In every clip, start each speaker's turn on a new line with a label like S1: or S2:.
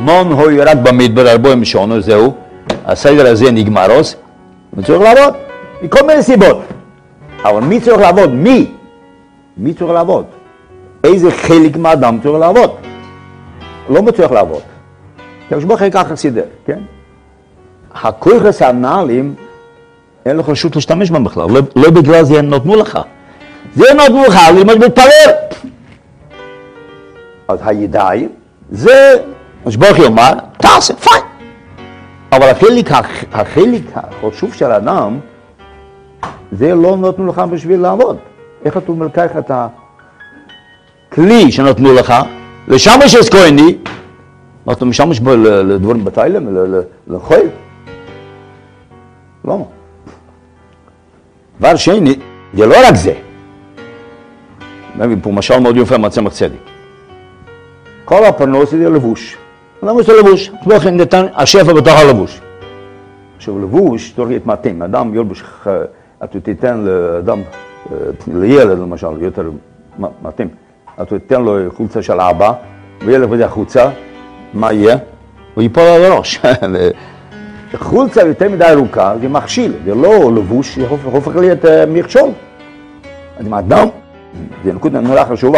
S1: מון הוי רק במדבר, הרבה משונו, זהו, הסדר הזה נגמרוס, וצריך לעבוד, מכל מיני סיבות. אבל מי צריך לעבוד? מי צריך לעבוד? איזה חלק מהאדם צריך לעבוד? לא צריך לעבוד. תשבוך ככה סידר, כן? הכויחס הנעלים, אין לך רשות להשתמש בהם בכלל, לא בגלל זה הם נותנו לך. זה נותנו לך ללמוד להתפלל. אז הידיים, זה, משבוך יאמר, תעשה, פיין. אבל החלק החשוב של האדם, זה לא נותנו לך בשביל לעבוד. איך אתה מלקח את הכלי שנותנו לך, לשם יש כהני, אתה משמש בו לדברים בתיילם, לחול? למה? דבר שני, זה לא רק זה. פה משל מאוד יפה מצמח צדיק. כל הפרנוס זה לבוש. למה זה לבוש? לכן ניתן השפע בתוך הלבוש. עכשיו לבוש צריך להתמתאים. אדם ילבוש, אתה תיתן לאדם, לילד למשל, יותר מתאים. אתה תיתן לו חולצה של אבא, וילך בזה החוצה, מה יהיה? הוא ייפול על הראש. חולצה יותר מדי ארוכה, זה מכשיל, זה לא לבוש, זה הופך להיות מכשול. אז אדם, זה נקודה נורא חשובה.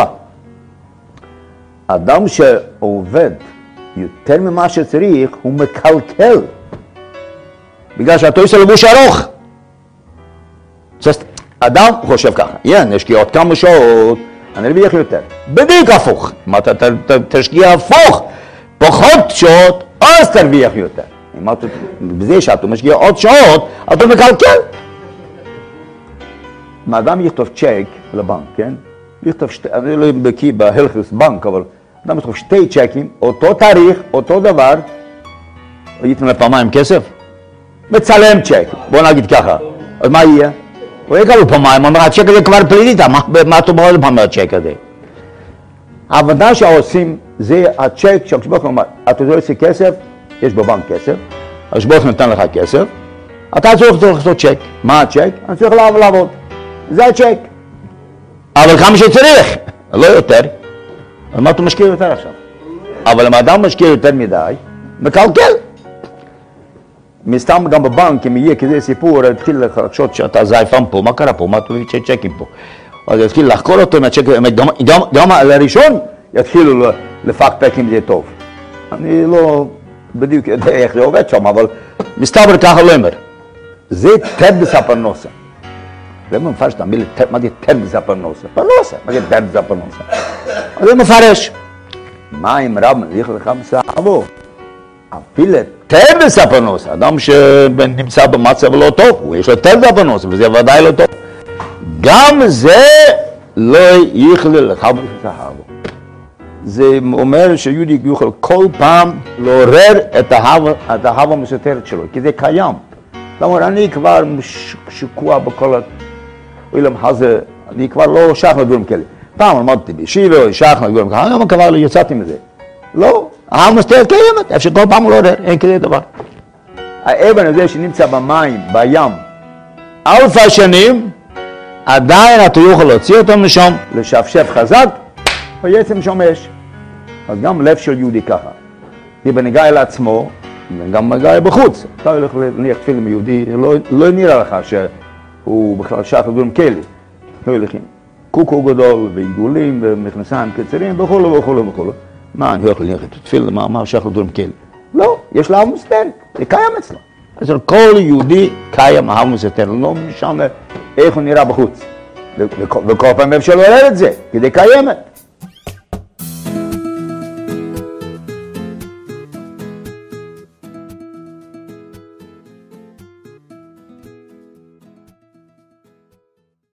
S1: אדם שעובד יותר ממה שצריך, הוא מקלקל. בגלל שאתה עושה לבוש ארוך. אדם חושב ככה, נשקיע עוד כמה שעות, אני ארוויח יותר. בדיוק הפוך. אם אתה תשקיע הפוך, פחות שעות, אז תרוויח יותר. אם אתה, בזה שאתה משקיע עוד שעות, אתה מקלקל. אם האדם יכתוב צ'ק לבנק, כן? יכתוב אני לא בקיא בהלכס בנק, אבל אדם יכתוב שתי צ'קים, אותו תאריך, אותו דבר, הוא ייתן לפעמיים כסף, מצלם צ'ק, בוא נגיד ככה, אז מה יהיה? הוא יקבל פעמיים, הוא אומר, הצ'ק הזה כבר פליטית, מה אתה אומר לפעמים מהצ'ק הזה? העבודה שעושים זה הצ'ק, שהשבוך אומר, אתה לא עושה כסף, יש בבנק כסף, השבוך נתן לך כסף, אתה צריך לעשות צ'ק. מה הצ'ק? אני צריך לעבוד. זה הצ'ק. אבל כמה שצריך, לא יותר. אז מה אתה משקיע יותר עכשיו? אבל אם האדם משקיע יותר מדי, מקלקל. מסתם גם בבנק, אם יהיה כזה סיפור, התחיל לחשוד שאתה זייפן פה, מה קרה פה, מה אתה מביא צ'קים פה? אז יתחיל לחקור אותו מהצ'ק, גם לראשון יתחילו לפקפק אם זה טוב. אני לא בדיוק יודע איך זה עובד שם, אבל מסתבר ככה לא אומר. זה תרבס הפרנסה. זה מפרש את המילה, מה זה תרבס הפרנסה? פרנסה, מה זה תרבס הפרנסה? אז זה מפרש. מה אם רב מליך לך מסעבו? אפילו תרבס הפרנסה, אדם שנמצא במצב לא טוב, יש לו תרבס הפרנסה, וזה ודאי לא טוב. גם זה לא יכלל לך מסעבו. זה אומר שיהודי יוכל כל פעם לעורר את האהבה המסתרת שלו, כי זה קיים. כלומר, אני כבר שקוע בכל העולם הזה, אני כבר לא שייך לדברים כאלה. פעם למדתי בישיבה, שייך לדברים כאלה, היום כבר לא יצאתי מזה. לא, האהבה המסתרת קיימת, אפשר כל פעם לעורר, אין כזה דבר. האבן הזה שנמצא במים, בים, אלפי שנים, עדיין אתה יוכל להוציא אותם לשם, לשפשף חזק, ויצא משם אש. אז גם לב של יהודי ככה. זה בנגע אל עצמו, וגם בנגע בחוץ. אתה הולך להניח תפילה מיהודי, לא נראה לך שהוא בכלל שייך לדברים כאלה. לא הולכים. קוקו גדול ועיגולים ומכנסיים קצרים וכו' וכו' וכו'. מה, אני הולך להניח את התפילה, מה שייך לדברים כאלה? לא, יש לה אהבה מסתרת, זה קיים אצלו. אז כל יהודי קיים אהבה מסתרת, לא משנה איך הוא נראה בחוץ. וכל פעם אפשר לעורר את זה, כדי קיימת.